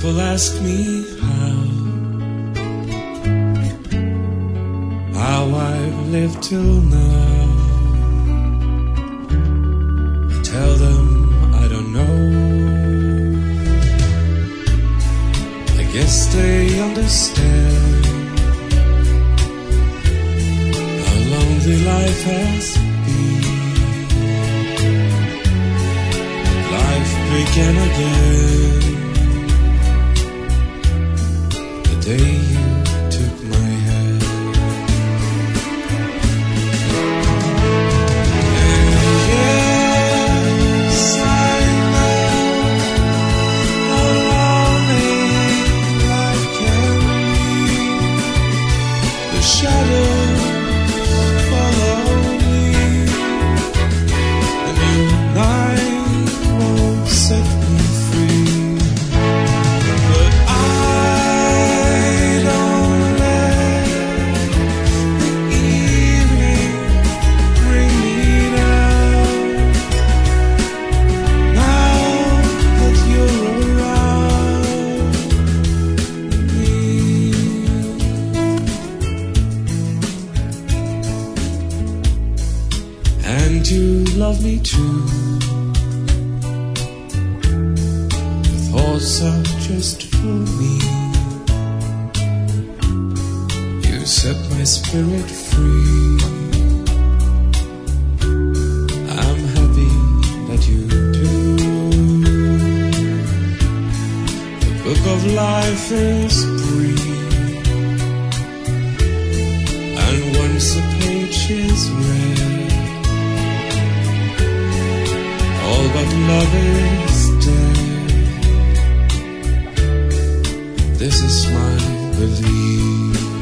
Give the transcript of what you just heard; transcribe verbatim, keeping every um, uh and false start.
People ask me how, how I've lived till now. I tell them I don't know. I guess they understand how lonely life has been. Life began again the day you took my hand. And yes, I know how lonely life can be. The shadows follow me, and you night won't set me free. But I don't let the evening bring me down. Now that you're around me, and you love me too. The thoughts are just for me. You set my spirit free. I'm happy that you do. The book of life is brief, and once a page is read, all but love is dead. This is my belief.